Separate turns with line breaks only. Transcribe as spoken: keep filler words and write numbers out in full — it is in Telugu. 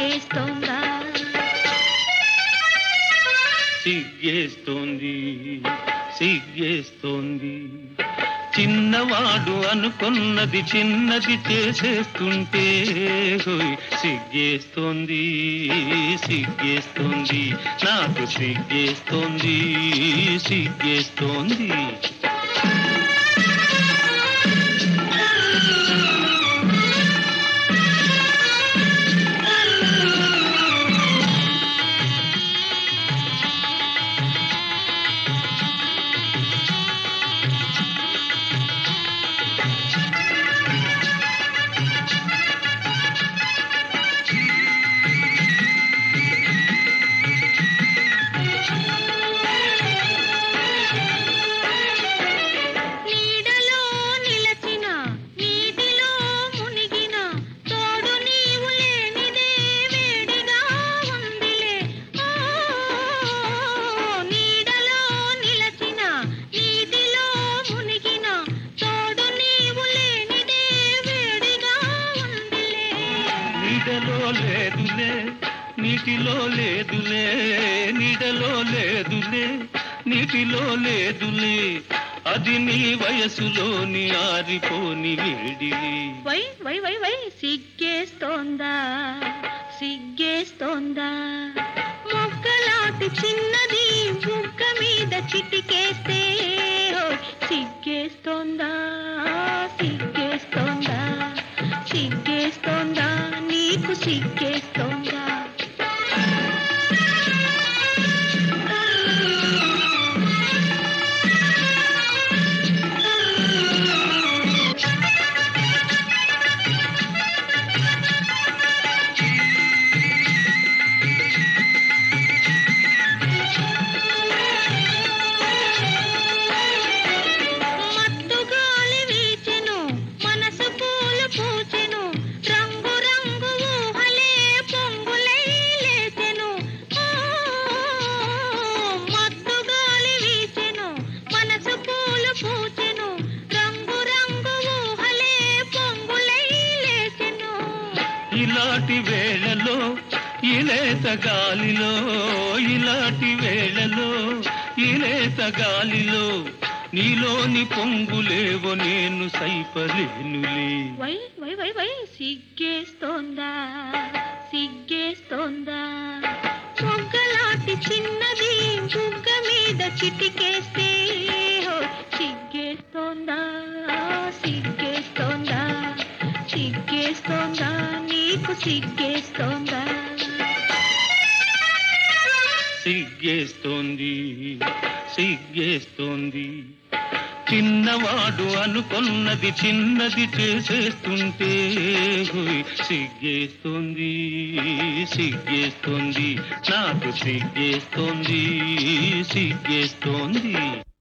సిగ్గేస్తోందా
సిగ్గేస్తోంది సిగ్గేస్తోంది చిన్నవాడు అనుకున్నది చిన్నది చేసేస్తుంటే హోయ్ సిగ్గేస్తోంది సిగ్గేస్తోంది నాకు సిగ్గేస్తోంది సిగ్గేస్తోంది
నీడలో నిలచిన నీటిలో మునిగిన తోడు నీవు లేనిదే వేడిగా ఉందిలే ఓ నీడలో నిలచిన నీటిలో మునిగిన తోడు నీవు లేనిదే వేడిగా ఉందిలే
నీడలో లేదులే నీటిలో లేదులే నీడలో లేదులే నీటిలో లేదులే అది నీ వయసులోని ఆరిపోని వేడి
వై వై వై వై సిగ్గేస్తోందా సిగ్గేస్తోందా మొక్కలాంటి చిన్నది బుగ్గ మీద చిటికేస్తే ఓ, సిగ్గేస్తోందా సిగ్గేస్తోందా సిగ్గేస్తోందా నీకు సిగ్గేస్తోందా మత్తు గాలి వీచెను మనసు పూలు పూచెను రంగు రంగు ఊహలే పొంగులై లేచెను ఓ మత్తు గాలి వీచెను మనసు పూలు పూచెను రంగు రంగు ఊహలే పొంగులై లేచెను
ఇలాంటి వేళలో ఇలేత గాలిలో ఇలాంటి వేళలో ఇలేత గాలిలో నీలోని పొంగులేవో నేను సైపలేనులే
వై వై వై వై సిగ్గేస్తోందా సిగ్గేస్తోందా మొగ్గలాంటి చిన్నది బుగ్గ మీద చిటికేస్తే హో, సిగ్గేస్తోందా సిగ్గేస్తోందా సిగ్గేస్తోందా నీకు సిగ్గేస్తోందా
సిగ్గేస్తోంది సిగ్గేస్తోంది చిన్నవాడు అనుకున్నది చిన్నది చేసేస్తుంటే హోయ్ సిగ్గేస్తోంది సిగ్గేస్తోంది నాకు సిగ్గేస్తోంది సిగ్గేస్తోంది